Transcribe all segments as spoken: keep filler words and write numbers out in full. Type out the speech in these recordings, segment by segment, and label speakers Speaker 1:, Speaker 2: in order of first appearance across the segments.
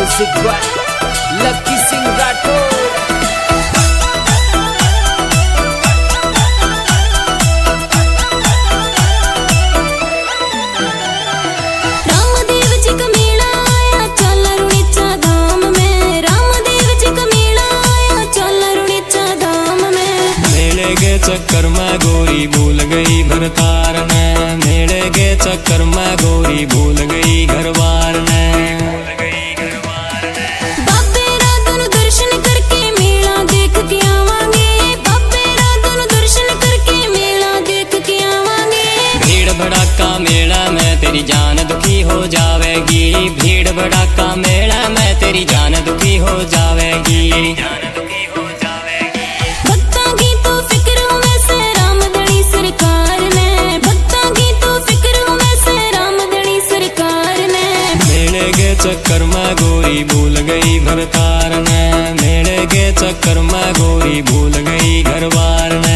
Speaker 1: Music by Lucky Singh Rathore.
Speaker 2: चक्कर में गोरी भूल गई घर तार ने, मेले के चक्कर में गोरी भूल गई घर बार ने।
Speaker 3: बाबे रात दर्शन करके मेला देख के आवांगे, बाबे रात दर्शन करके मेला देख के आवांगे।
Speaker 2: भीड़ भड़ाका मेला में तेरी जान दुखी हो जावेगी, भीड़ भड़ाका मेला में तेरी जान दुखी हो जावेगी। चक्कर में गोरी भूल गई घर तार ने, मेले के चक्कर में गोरी भूल गई घर बार ने।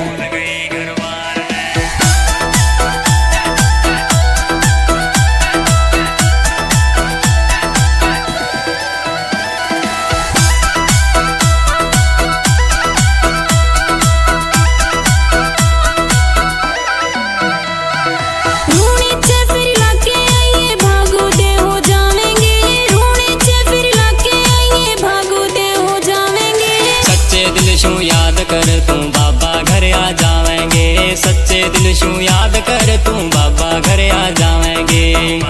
Speaker 2: याद कर तू बाबा घर आ जावेंगे, सच्चे दिल शू याद कर तू बाबा घर आ जावेंगे।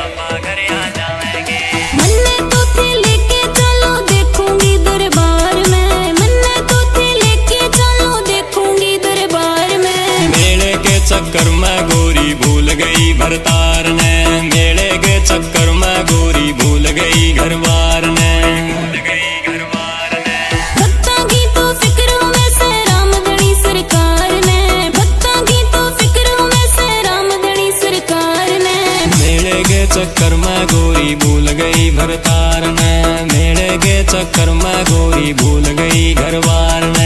Speaker 3: मन्ने तो थे लेके चलो देखूंगी दरबार में, मन्ने तो थे लेके चलो देखूंगी दरबार में।
Speaker 2: मेले के चक्कर में गोरी भूल गई भरतार ने, मेले के चक्कर में गोरी भूल गई घर बार ने। चक्कर में गोरी भूल गई भरतार ने, मेले के चक्कर में गोरी भूल गई घर बार ने।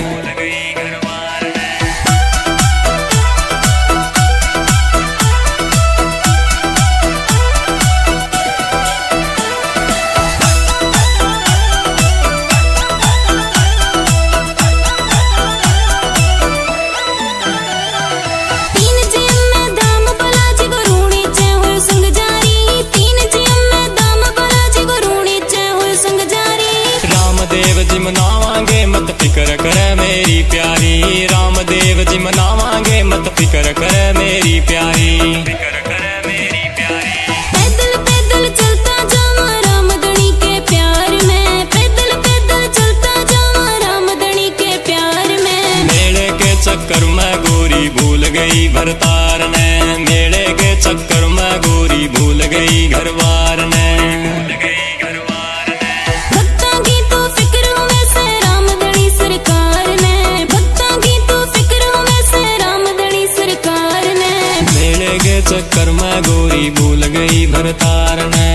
Speaker 2: रामदेव जी मनावांगे मत फिक्र करे मेरी प्यारी, रामदेव जी मनावांगे मत फिक्र करे मेरी प्यारी।
Speaker 3: पैदल पैदल चलता जावा रामधनी के प्यार में, पैदल पैदल चलता जावा रामधनी के प्यार में।
Speaker 2: मेले के चक्कर में गोरी भूल गई भरतार ने, मेले के चक्कर में गोरी भूल गई घर बार ने। चक्कर में गोरी भूल गई भरतार ने,